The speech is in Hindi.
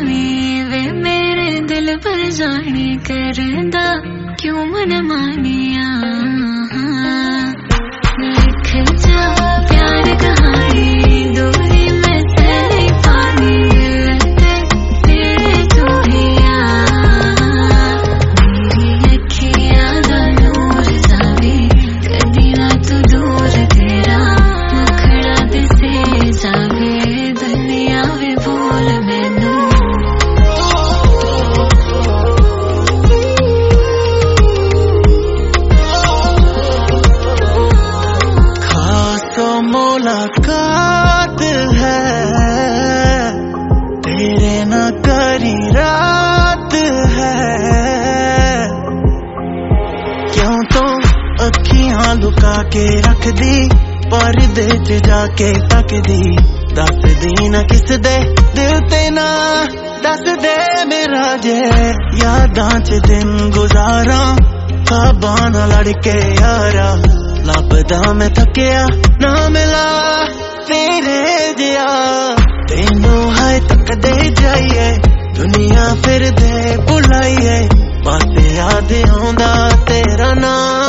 जावी वे मेरे दिल पर जाने करदा क्यों मन मानिया लिख जा प्यार कहानी दूरी में से नहीं पानी तेरे तू ही मेरी अखियां दा नूर जावी कदी ना तू दूर तेरा मुखड़ा दिसे जावे दुनिया वे भूल मैनू मुलाकात है तेरे ना करी रात है क्यों तो अखियां लुका के रख दी पर्दे च जाके तक दी दस दी ना किस दे दिल ते ना दस दे मेरा जे यादां च दिन गुजारा ख्वाबां नाल लड़के यारा लभदा मैं थकिया ना मिला तेरे जिया तेनू हाय तकदे जाइए दुनिया फिर दे बुलाइए पासे याद आउंदा तेरा नाम